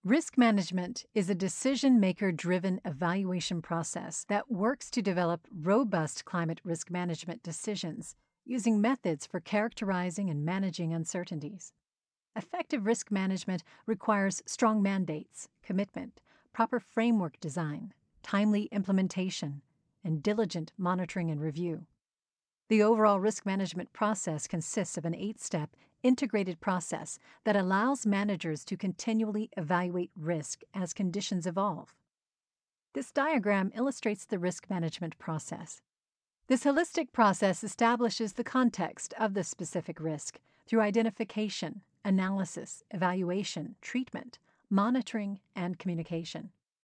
Risk management is a decision maker driven evaluation process that works to develop robust climate risk management decisions using methods for characterizing and managing uncertainties. Effective risk management requires strong mandates, commitment, proper framework design, timely implementation, and diligent monitoring and review. The overall risk management process consists of an 8-step integrated process that allows managers to continually evaluate risk as conditions evolve. This diagram illustrates the risk management process. This holistic process establishes the context of the specific risk through identification, analysis, evaluation, treatment, monitoring, and communication.